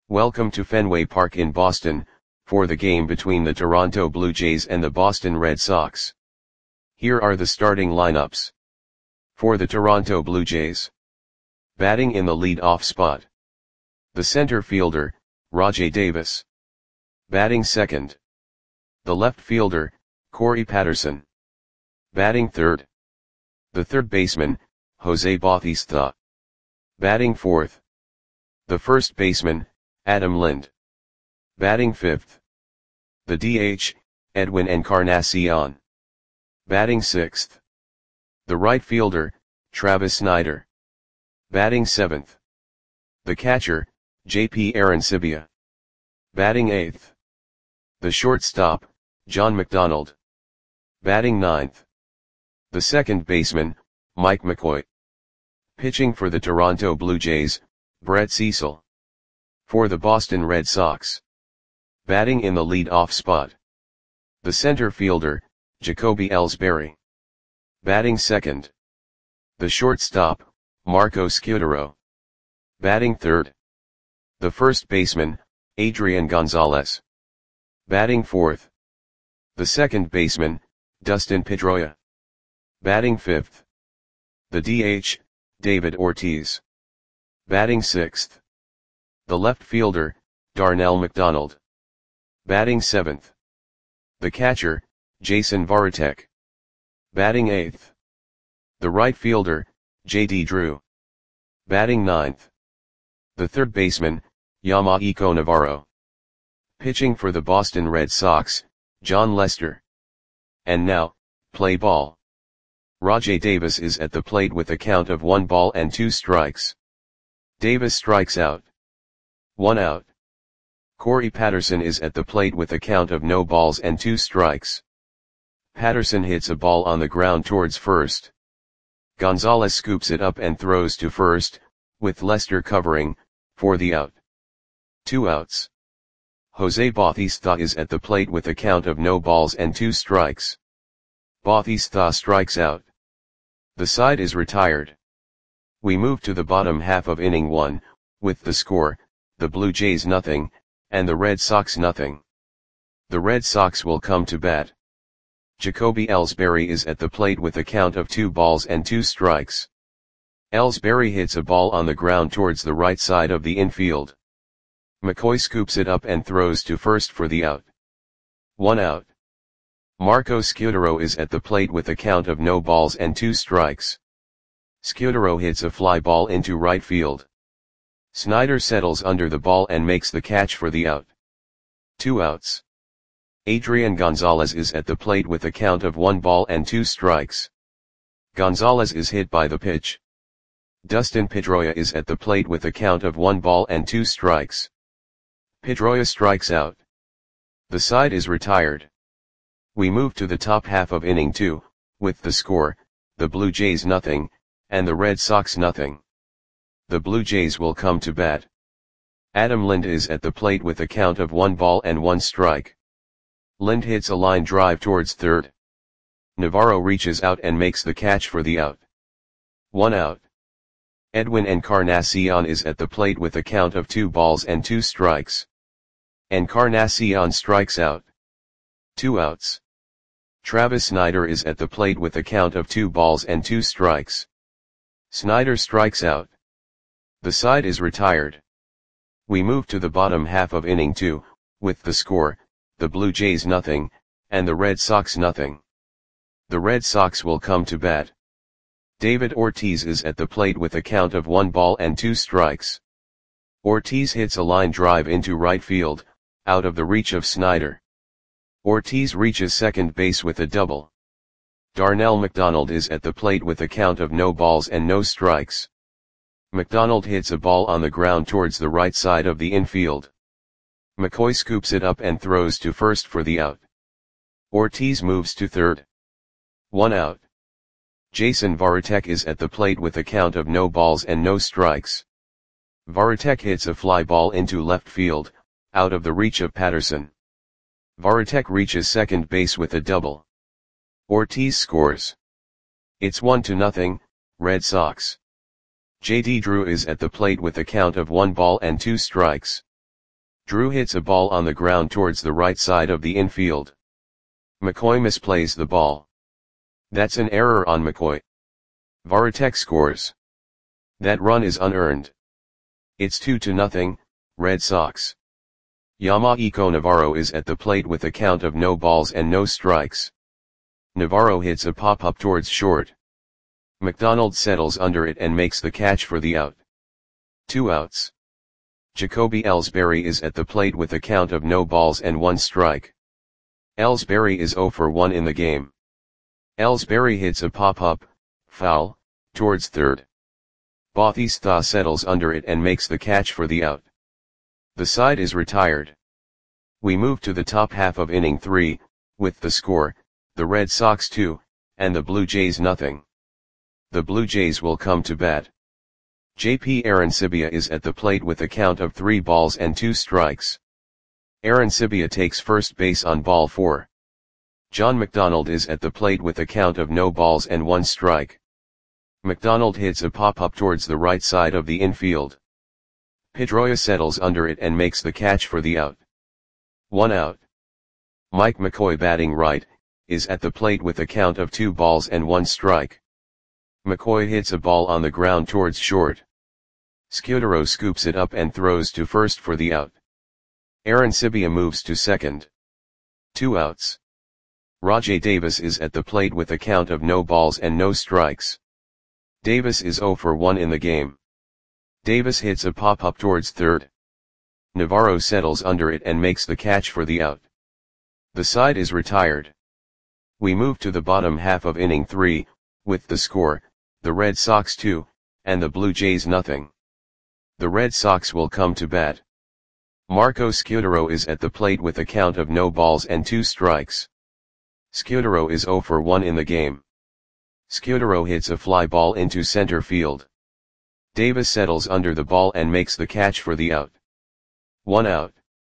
Welcome to Fenway Park in Boston, for the game between the Toronto Blue Jays and the Boston Red Sox. Here are the starting lineups. For the Toronto Blue Jays. Batting in the lead-off spot. The center fielder, Rajai Davis. Batting second. The left fielder, Corey Patterson. Batting third. The third baseman, Jose Bautista. Batting fourth. The first baseman, Adam Lind. Batting fifth. The DH, Edwin Encarnacion. Batting sixth. The right fielder, Travis Snider. Batting seventh. The catcher, J.P. Arencibia. Batting eighth. The shortstop, John McDonald. Batting ninth. The second baseman, Mike McCoy. Pitching for the Toronto Blue Jays, Brett Cecil. For the Boston Red Sox. Batting in the lead-off spot. The center fielder, Jacoby Ellsbury. Batting second. The shortstop, Marco Scutaro. Batting third. The first baseman, Adrian Gonzalez. Batting fourth. The second baseman, Dustin Pedroia. Batting fifth. The DH, David Ortiz. Batting sixth. The left fielder, Darnell McDonald. Batting seventh. The catcher, Jason Varitek. Batting eighth. The right fielder, J.D. Drew. Batting ninth. The third baseman, Yamahiko Navarro. Pitching for the Boston Red Sox, John Lester. And now, play ball. Rajai Davis is at the plate with a count of 1 ball and 2 strikes. Davis strikes out. 1 out. Corey Patterson is at the plate with a count of no balls and 2 strikes. Patterson hits a ball on the ground towards first. Gonzalez scoops it up and throws to first, with Lester covering, for the out. 2 outs. Jose Bautista is at the plate with a count of no balls and 2 strikes. Bautista strikes out. The side is retired. We move to the bottom half of inning 1, with the score, the Blue Jays nothing, and the Red Sox nothing. The Red Sox will come to bat. Jacoby Ellsbury is at the plate with a count of 2 balls and 2 strikes. Ellsbury hits a ball on the ground towards the right side of the infield. McCoy scoops it up and throws to first for the out. 1 out. Marco Scutaro is at the plate with a count of no balls and 2 strikes. Scutaro hits a fly ball into right field. Snider settles under the ball and makes the catch for the out. 2 outs. Adrian Gonzalez is at the plate with a count of 1 ball and 2 strikes. Gonzalez is hit by the pitch. Dustin Pedroia is at the plate with a count of 1 ball and 2 strikes. Pedroia strikes out. The side is retired. We move to the top half of inning 2, with the score, the Blue Jays nothing, and the Red Sox nothing. The Blue Jays will come to bat. Adam Lind is at the plate with a count of 1 ball and 1 strike. Lind hits a line drive towards third. Navarro reaches out and makes the catch for the out. 1 out. Edwin Encarnacion is at the plate with a count of 2 balls and 2 strikes. Encarnacion strikes out. 2 outs. Travis Snider is at the plate with a count of 2 balls and 2 strikes. Snider strikes out. The side is retired. We move to the bottom half of inning 2, with the score, the Blue Jays nothing, and the Red Sox nothing. The Red Sox will come to bat. David Ortiz is at the plate with a count of 1 ball and 2 strikes. Ortiz hits a line drive into right field, out of the reach of Snider. Ortiz reaches second base with a double. Darnell McDonald is at the plate with a count of no balls and no strikes. McDonald hits a ball on the ground towards the right side of the infield. McCoy scoops it up and throws to first for the out. Ortiz moves to third. 1 out. Jason Varitek is at the plate with a count of no balls and no strikes. Varitek hits a fly ball into left field, out of the reach of Patterson. Varitek reaches second base with a double. Ortiz scores. It's 1-0, Red Sox. J.D. Drew is at the plate with a count of 1 ball and 2 strikes. Drew hits a ball on the ground towards the right side of the infield. McCoy misplays the ball. That's an error on McCoy. Varitek scores. That run is unearned. It's 2-0, Red Sox. Yamaico Navarro is at the plate with a count of no balls and no strikes. Navarro hits a pop-up towards short. McDonald settles under it and makes the catch for the out. 2 outs. Jacoby Ellsbury is at the plate with a count of no balls and 1 strike. Ellsbury is 0 for 1 in the game. Ellsbury hits a pop-up, foul, towards third. Bautista settles under it and makes the catch for the out. The side is retired. We move to the top half of inning 3, with the score, the Red Sox 2, and the Blue Jays nothing. The Blue Jays will come to bat. JP Arencibia is at the plate with a count of 3 balls and 2 strikes. Arencibia takes first base on ball 4. John McDonald is at the plate with a count of no balls and 1 strike. McDonald hits a pop-up towards the right side of the infield. Pedroia settles under it and makes the catch for the out. 1 out. Mike McCoy, batting right, is at the plate with a count of 2 balls and 1 strike. McCoy hits a ball on the ground towards short. Scudero scoops it up and throws to first for the out. Arencibia moves to second. 2 outs. Rajai Davis is at the plate with a count of no balls and no strikes. Davis is 0 for 1 in the game. Davis hits a pop-up towards third. Navarro settles under it and makes the catch for the out. The side is retired. We move to the bottom half of inning 3, with the score, the Red Sox 2, and the Blue Jays nothing. The Red Sox will come to bat. Marco Scudero is at the plate with a count of no balls and 2 strikes. Scudero is 0 for 1 in the game. Scudero hits a fly ball into center field. Davis settles under the ball and makes the catch for the out. 1 out.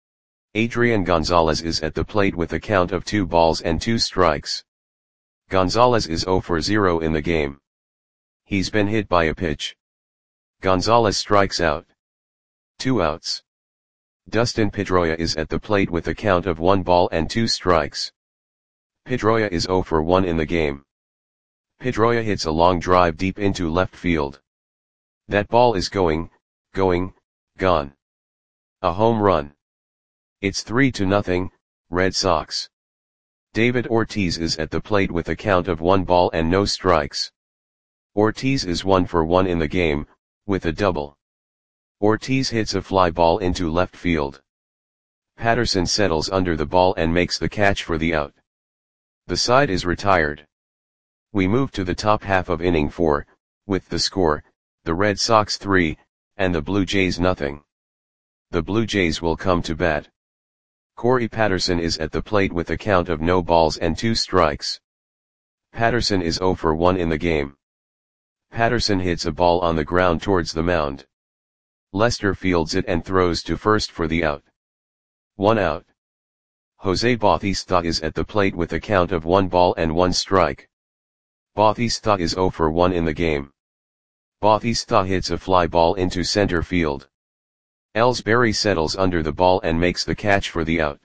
Adrian Gonzalez is at the plate with a count of 2 balls and 2 strikes. Gonzalez is 0 for 0 in the game. He's been hit by a pitch. Gonzalez strikes out. 2 outs. Dustin Pedroia is at the plate with a count of 1 ball and 2 strikes. Pedroia is 0 for 1 in the game. Pedroia hits a long drive deep into left field. That ball is gone. A home run. It's 3-0, Red Sox. David Ortiz is at the plate with a count of 1 ball and no strikes. Ortiz is 1 for 1 in the game, with a double. Ortiz hits a fly ball into left field. Patterson settles under the ball and makes the catch for the out. The side is retired. We move to the top half of inning 4, with the score, the Red Sox 3, and the Blue Jays nothing. The Blue Jays will come to bat. Corey Patterson is at the plate with a count of no balls and 2 strikes. Patterson is 0 for 1 in the game. Patterson hits a ball on the ground towards the mound. Lester fields it and throws to first for the out. 1 out. Jose Bautista is at the plate with a count of 1 ball and 1 strike. Bautista is 0 for 1 in the game. Bautista hits a fly ball into center field. Ellsbury settles under the ball and makes the catch for the out.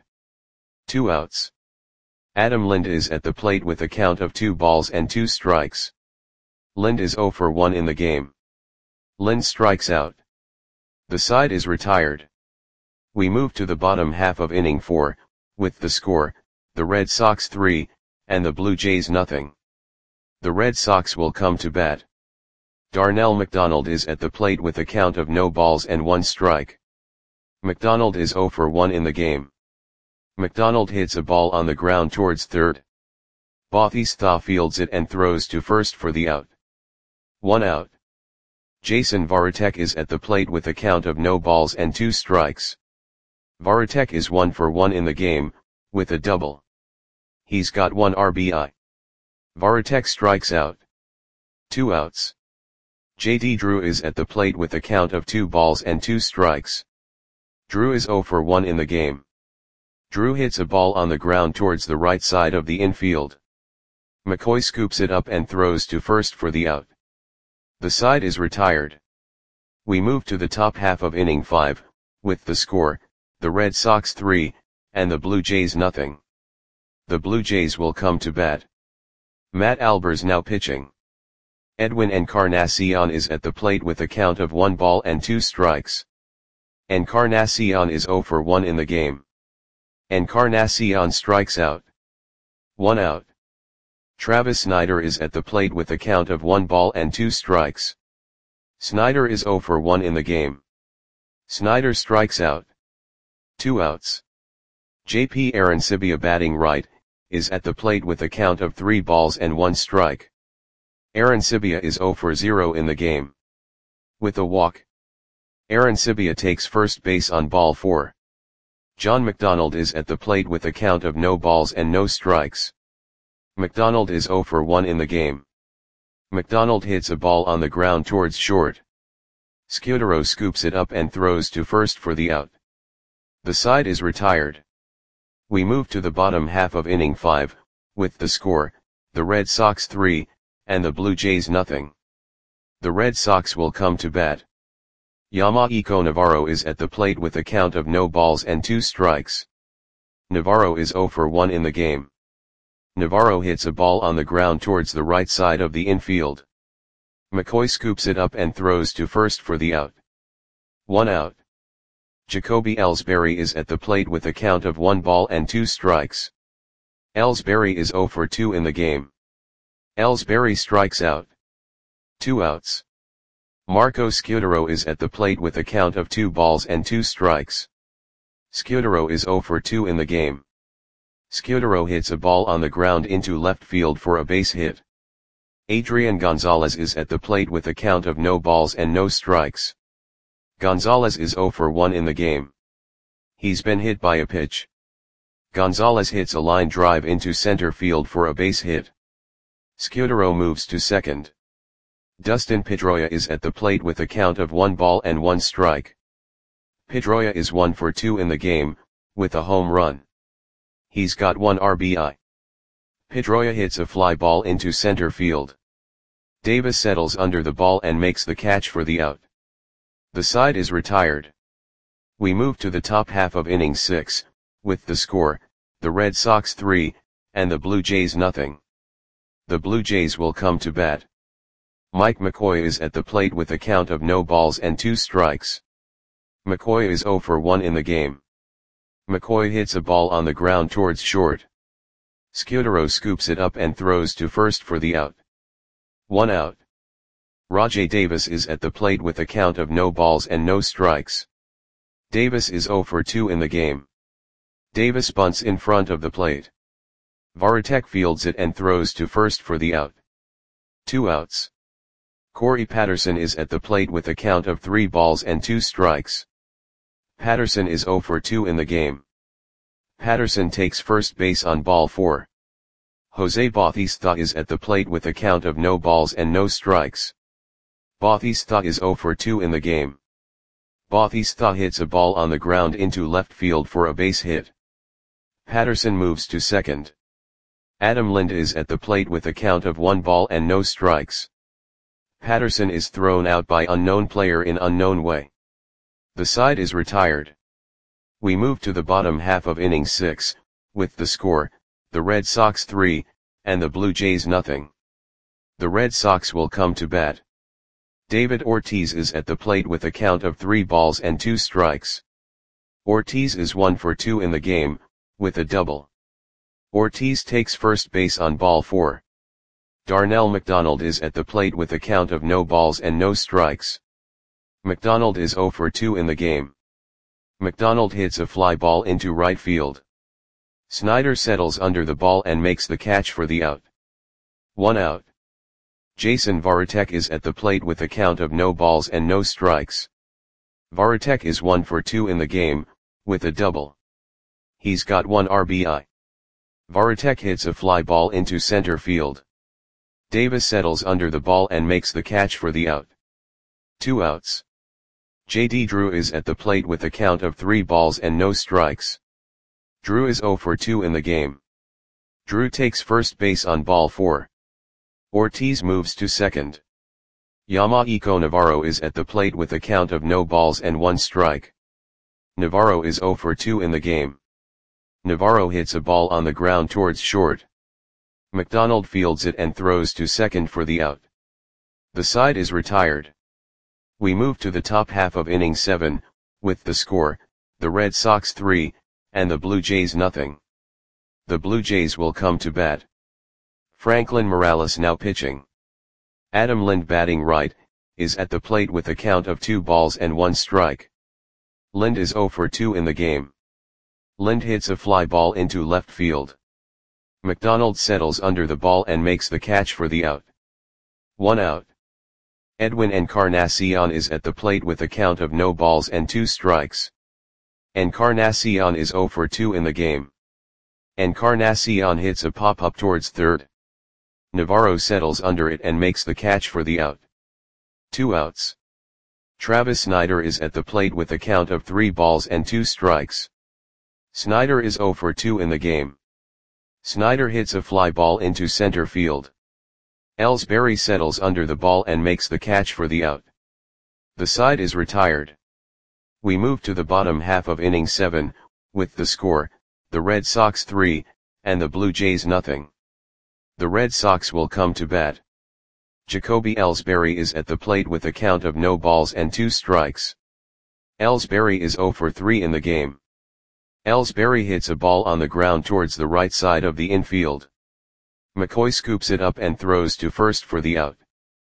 2 outs. Adam Lind is at the plate with a count of 2 balls and 2 strikes. Lind is 0 for 1 in the game. Lind strikes out. The side is retired. We move to the bottom half of inning 4, with the score, the Red Sox 3, and the Blue Jays nothing. The Red Sox will come to bat. Darnell McDonald is at the plate with a count of no balls and 1 strike. McDonald is 0 for 1 in the game. McDonald hits a ball on the ground towards third. Bautista fields it and throws to first for the out. 1 out. Jason Varitek is at the plate with a count of no balls and 2 strikes. Varitek is 1 for 1 in the game, with a double. He's got 1 RBI. Varitek strikes out. 2 outs. JD Drew is at the plate with a count of 2 balls and 2 strikes. Drew is 0 for 1 in the game. Drew hits a ball on the ground towards the right side of the infield. McCoy scoops it up and throws to first for the out. The side is retired. We move to the top half of inning 5, with the score, the Red Sox 3, and the Blue Jays nothing. The Blue Jays will come to bat. Matt Albers now pitching. Edwin Encarnacion is at the plate with a count of 1 ball and 2 strikes. Encarnacion is 0 for 1 in the game. Encarnacion strikes out. 1 out. Travis Snider is at the plate with a count of 1 ball and 2 strikes. Snider is 0 for 1 in the game. Snider strikes out. 2 outs. JP Arancibia batting right, is at the plate with a count of 3 balls and 1 strike. Arancibia is 0 for 0 in the game. With a walk, Arancibia takes first base on ball 4. John McDonald is at the plate with a count of no balls and no strikes. McDonald is 0 for 1 in the game. McDonald hits a ball on the ground towards short. Scudero scoops it up and throws to first for the out. The side is retired. We move to the bottom half of inning 5, with the score, the Red Sox 3, and the Blue Jays nothing. The Red Sox will come to bat. Yamaico Navarro is at the plate with a count of no balls and 2 strikes. Navarro is 0 for 1 in the game. Navarro hits a ball on the ground towards the right side of the infield. McCoy scoops it up and throws to first for the out. 1 out. Jacoby Ellsbury is at the plate with a count of 1 ball and 2 strikes. Ellsbury is 0 for 2 in the game. Ellsbury strikes out. 2 outs. Marco Scudero is at the plate with a count of 2 balls and 2 strikes. Scudero is 0 for 2 in the game. Scudero hits a ball on the ground into left field for a base hit. Adrian Gonzalez is at the plate with a count of no balls and no strikes. Gonzalez is 0 for 1 in the game. He's been hit by a pitch. Gonzalez hits a line drive into center field for a base hit. Scudero moves to second. Dustin Pedroia is at the plate with a count of 1 ball and 1 strike. Pedroia is 1 for 2 in the game, with a home run. He's got 1 RBI. Pedroia hits a fly ball into center field. Davis settles under the ball and makes the catch for the out. The side is retired. We move to the top half of inning 6, with the score, the Red Sox 3, and the Blue Jays nothing. The Blue Jays will come to bat. Mike McCoy is at the plate with a count of no balls and 2 strikes. McCoy is 0 for 1 in the game. McCoy hits a ball on the ground towards short. Scudero scoops it up and throws to first for the out. 1 out. Rajai Davis is at the plate with a count of no balls and no strikes. Davis is 0 for 2 in the game. Davis bunts in front of the plate. Varitek fields it and throws to first for the out. 2 outs. Corey Patterson is at the plate with a count of 3 balls and 2 strikes. Patterson is 0 for 2 in the game. Patterson takes first base on ball 4. Jose Bautista is at the plate with a count of no balls and no strikes. Bautista is 0 for 2 in the game. Bautista hits a ball on the ground into left field for a base hit. Patterson moves to second. Adam Lind is at the plate with a count of 1 ball and no strikes. Patterson is thrown out by unknown player in unknown way. The side is retired. We move to the bottom half of inning 6, with the score, the Red Sox 3, and the Blue Jays nothing. The Red Sox will come to bat. David Ortiz is at the plate with a count of 3 balls and 2 strikes. Ortiz is 1 for 2 in the game, with a double. Ortiz takes first base on ball 4. Darnell McDonald is at the plate with a count of no balls and no strikes. McDonald is 0 for 2 in the game. McDonald hits a fly ball into right field. Snider settles under the ball and makes the catch for the out. 1 out. Jason Varitek is at the plate with a count of no balls and no strikes. Varitek is 1 for 2 in the game, with a double. He's got 1 RBI. Varitek hits a fly ball into center field. Davis settles under the ball and makes the catch for the out. 2 outs. J.D. Drew is at the plate with a count of 3 balls and no strikes. Drew is 0 for 2 in the game. Drew takes first base on ball 4. Ortiz moves to second. Yamaico Navarro is at the plate with a count of no balls and 1 strike. Navarro is 0 for 2 in the game. Navarro hits a ball on the ground towards short. McDonald fields it and throws to second for the out. The side is retired. We move to the top half of inning 7, with the score, the Red Sox 3, and the Blue Jays nothing. The Blue Jays will come to bat. Franklin Morales now pitching. Adam Lind batting right, is at the plate with a count of 2 balls and 1 strike. Lind is 0 for 2 in the game. Lind hits a fly ball into left field. McDonald settles under the ball and makes the catch for the out. 1 out. Edwin Encarnacion is at the plate with a count of no balls and 2 strikes. Encarnacion is 0 for 2 in the game. Encarnacion hits a pop-up towards third. Navarro settles under it and makes the catch for the out. 2 outs. Travis Snider is at the plate with a count of 3 balls and 2 strikes. Snider is 0 for 2 in the game. Snider hits a fly ball into center field. Ellsbury settles under the ball and makes the catch for the out. The side is retired. We move to the bottom half of inning 7, with the score, the Red Sox 3, and the Blue Jays nothing. The Red Sox will come to bat. Jacoby Ellsbury is at the plate with a count of no balls and 2 strikes. Ellsbury is 0 for 3 in the game. Ellsbury hits a ball on the ground towards the right side of the infield. McCoy scoops it up and throws to first for the out.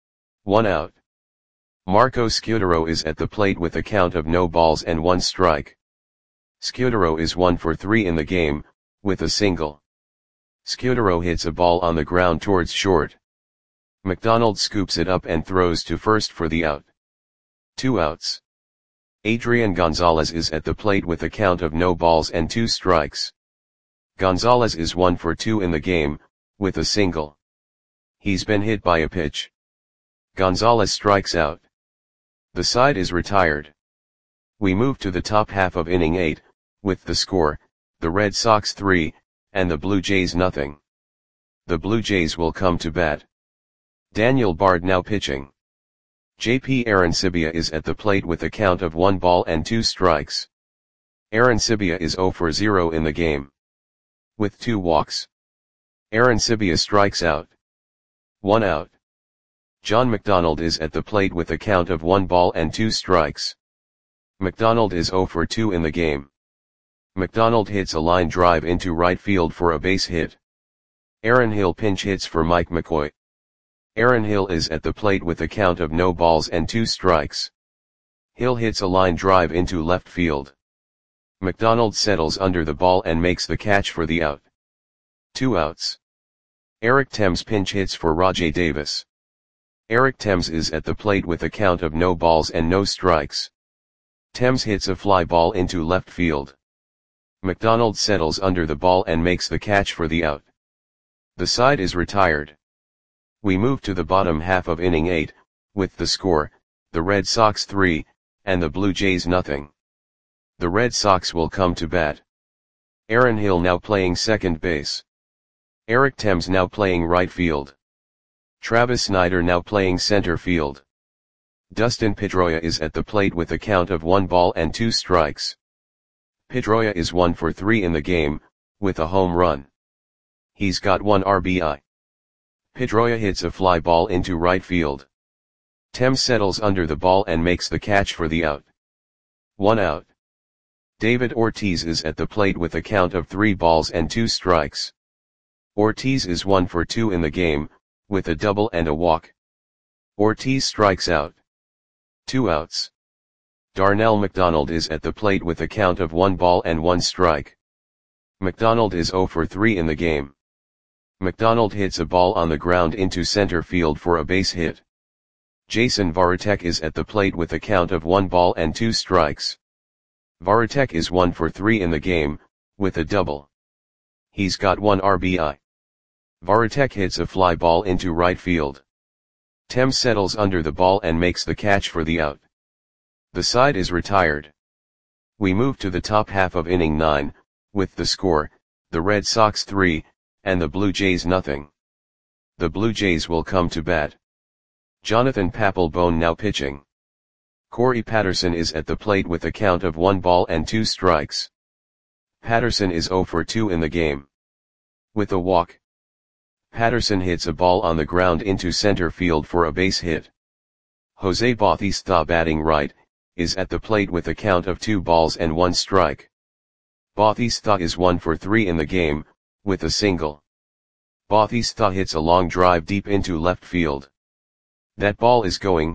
1 out. Marco Scutaro is at the plate with a count of no balls and 1 strike. Scutaro is 1 for 3 in the game, with a single. Scutaro hits a ball on the ground towards short. McDonald scoops it up and throws to first for the out. 2 outs. Adrian Gonzalez is at the plate with a count of no balls and 2 strikes. Gonzalez is 1 for 2 in the game, with a single. He's been hit by a pitch. Gonzalez strikes out. The side is retired. We move to the top half of inning 8, with the score, the Red Sox 3, and the Blue Jays nothing. The Blue Jays will come to bat. Daniel Bard now pitching. JP Arancibia is at the plate with a count of 1 ball and 2 strikes. Arancibia is 0 for 0 in the game. With 2 walks. Arancibia strikes out. 1 out. John McDonald is at the plate with a count of 1 ball and 2 strikes. McDonald is 0 for 2 in the game. McDonald hits a line drive into right field for a base hit. Aaron Hill pinch hits for Mike McCoy. Aaron Hill is at the plate with a count of no balls and 2 strikes. Hill hits a line drive into left field. McDonald settles under the ball and makes the catch for the out. 2 outs. Eric Thames pinch hits for Rajai Davis. Eric Thames is at the plate with a count of no balls and no strikes. Thames hits a fly ball into left field. McDonald settles under the ball and makes the catch for the out. The side is retired. We move to the bottom half of inning 8, with the score, the Red Sox 3, and the Blue Jays nothing. The Red Sox will come to bat. Aaron Hill now playing second base. Eric Thames now playing right field. Travis Snider now playing center field. Dustin Pedroia is at the plate with a count of 1 ball and 2 strikes. Pedroia is 1 for 3 in the game, with a home run. He's got 1 RBI. Pedroia hits a fly ball into right field. Thames settles under the ball and makes the catch for the out. 1 out. David Ortiz is at the plate with a count of 3 balls and 2 strikes. Ortiz is 1 for 2 in the game, with a double and a walk. Ortiz strikes out. 2 outs. Darnell McDonald is at the plate with a count of 1 ball and 1 strike. McDonald is 0 for 3 in the game. McDonald hits a ball on the ground into center field for a base hit. Jason Varitek is at the plate with a count of 1 ball and 2 strikes. Varitek is 1 for 3 in the game, with a double. He's got 1 RBI. Varitek hits a fly ball into right field. Thames settles under the ball and makes the catch for the out. The side is retired. We move to the top half of inning 9, with the score, the Red Sox 3, and the Blue Jays nothing. The Blue Jays will come to bat. Jonathan Papelbon now pitching. Corey Patterson is at the plate with a count of 1 ball and 2 strikes. Patterson is 0 for 2 in the game. With a walk, Patterson hits a ball on the ground into center field for a base hit. Jose Bautista, batting right, is at the plate with a count of 2 balls and 1 strike. Bautista is 1 for 3 in the game, with a single. Bautista hits a long drive deep into left field. That ball is going,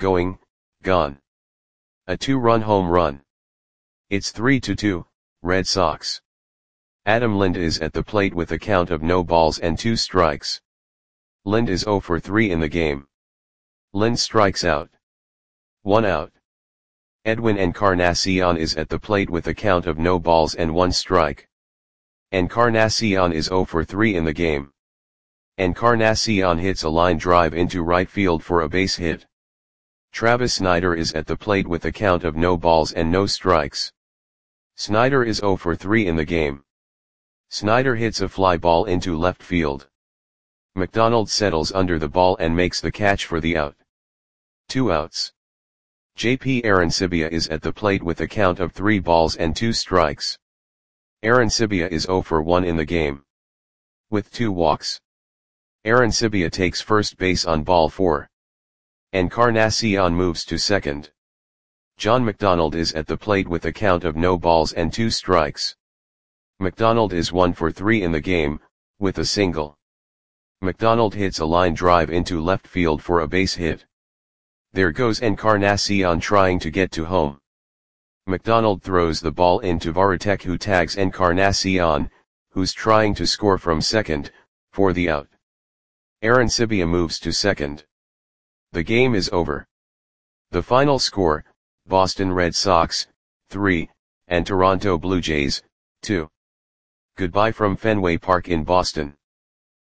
gone. A 2-run home run. It's 3-2, Red Sox. Adam Lind is at the plate with a count of no balls and 2 strikes. Lind is 0 for 3 in the game. Lind strikes out. 1 out. Edwin Encarnacion is at the plate with a count of no balls and 1 strike. Encarnacion is 0 for 3 in the game. Encarnacion hits a line drive into right field for a base hit. Travis Snider is at the plate with a count of no balls and no strikes. Snider is 0 for 3 in the game. Snider hits a fly ball into left field. McDonald settles under the ball and makes the catch for the out. 2 outs. JP Arencibia is at the plate with a count of 3 balls and 2 strikes. Arencibia is 0 for 1 in the game. With 2 walks, Arencibia takes first base on ball 4. Encarnacion moves to second. John McDonald is at the plate with a count of no balls and 2 strikes. McDonald is 1 for 3 in the game, with a single. McDonald hits a line drive into left field for a base hit. There goes Encarnacion trying to get to home. McDonald throws the ball into Varitek, who tags Encarnacion, who's trying to score from second, for the out. Arencibia moves to second. The game is over. The final score, Boston Red Sox, 3, and Toronto Blue Jays, 2. Goodbye from Fenway Park in Boston.